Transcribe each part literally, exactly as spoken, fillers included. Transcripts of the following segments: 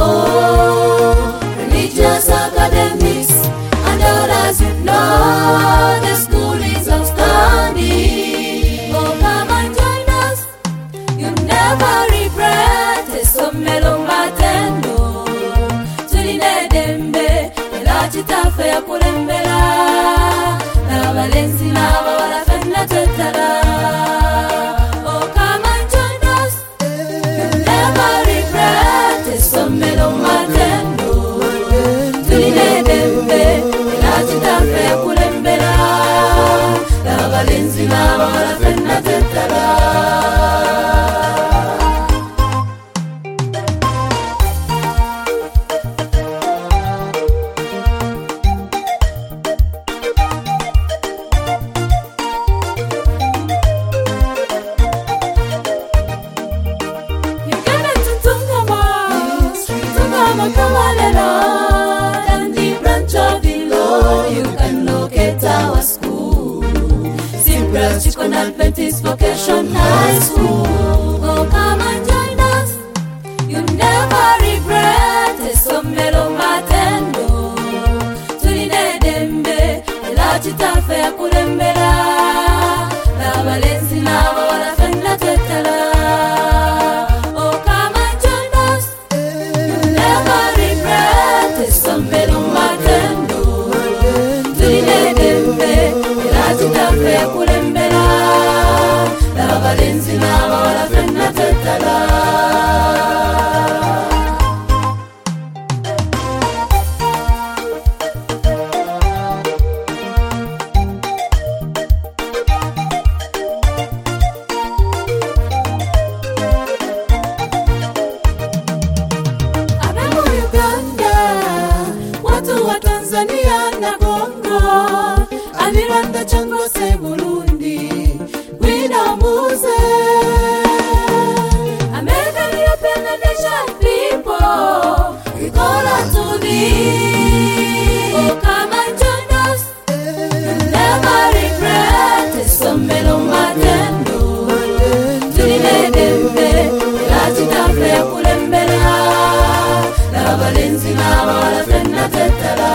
Oh, religious academics and others you know, the school is outstanding. Oh, come and join us, you never regret. Esomelo matendo, tuline dembe, ela chitafe ya kulembela, na valenzi na wala fenna tetala. Oh, come and join us, you never regret. Esomelo matendo, tuline dembe, ela chitafe ya kulembela, na valenzi na wala fenna tetala. And the branch of the Lord, you can locate our school. Simple Chicken Adventist Vocation High School. Oh, come and join us, you never regret. Esomelo matendo, tuline dembe, ela chitafe ya kulembela, la valenzi na wala fenna tetala. Oh, come and join us, you never regret. Esomelo matendo, tuline dembe, ela chitafe ya kulembela, la valenzi na wala fenna tetala. Tanzania na Congo, Amiranda Chango se Burundi, Wina Muse, American European nation people, we call out to thee. Oh, come and join us, never regret. Esomelo matendo, tuline dembe, la chitafe ya kulembela, la valenzi na wala fenna tetala.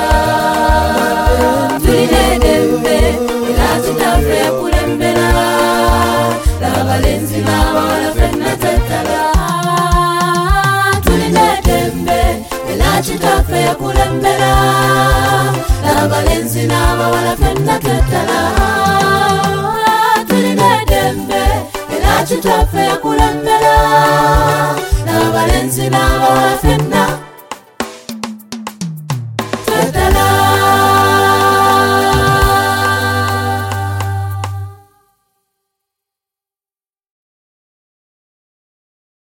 Tuline dembe, ela chitafe ya kulembela, la valenzi na wala fenna tetala. Tuline dembe, ela chitafe ya kulembela, la valenzi na wala fenna tetala. Tuline dembe, ela chitafe